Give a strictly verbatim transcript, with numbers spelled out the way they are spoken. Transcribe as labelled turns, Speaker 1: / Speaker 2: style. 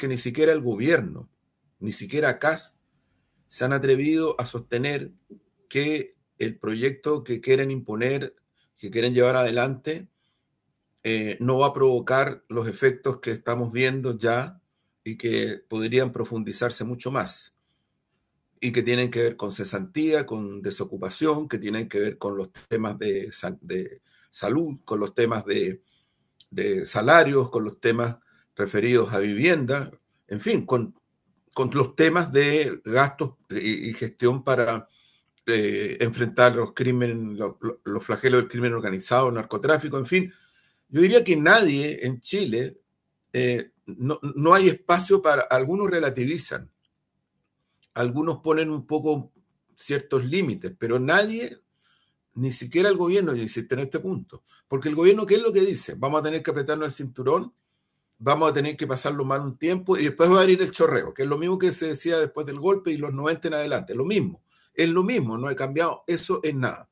Speaker 1: que ni siquiera el gobierno, ni siquiera Kast, se han atrevido a sostener que el proyecto que quieren imponer, que quieren llevar adelante, eh, no va a provocar los efectos que estamos viendo ya y que podrían profundizarse mucho más y que tienen que ver con cesantía, con desocupación, que tienen que ver con los temas de, de salud, con los temas de, de salarios, con los temas referidos a vivienda, en fin, con, con los temas de gastos y, y gestión para eh, enfrentar los crímenes, los, los flagelos del crimen organizado, el narcotráfico, en fin. Yo diría que nadie en Chile, eh, no, no hay espacio para, algunos relativizan, algunos ponen un poco ciertos límites, pero nadie, ni siquiera el gobierno, yo insisto en este punto, porque el gobierno, ¿qué es lo que dice? Vamos a tener que apretarnos el cinturón, vamos a tener que pasarlo mal un tiempo y después va a venir el chorreo, que es lo mismo que se decía después del golpe y los noventa en adelante, lo mismo, es lo mismo, no he cambiado eso en nada.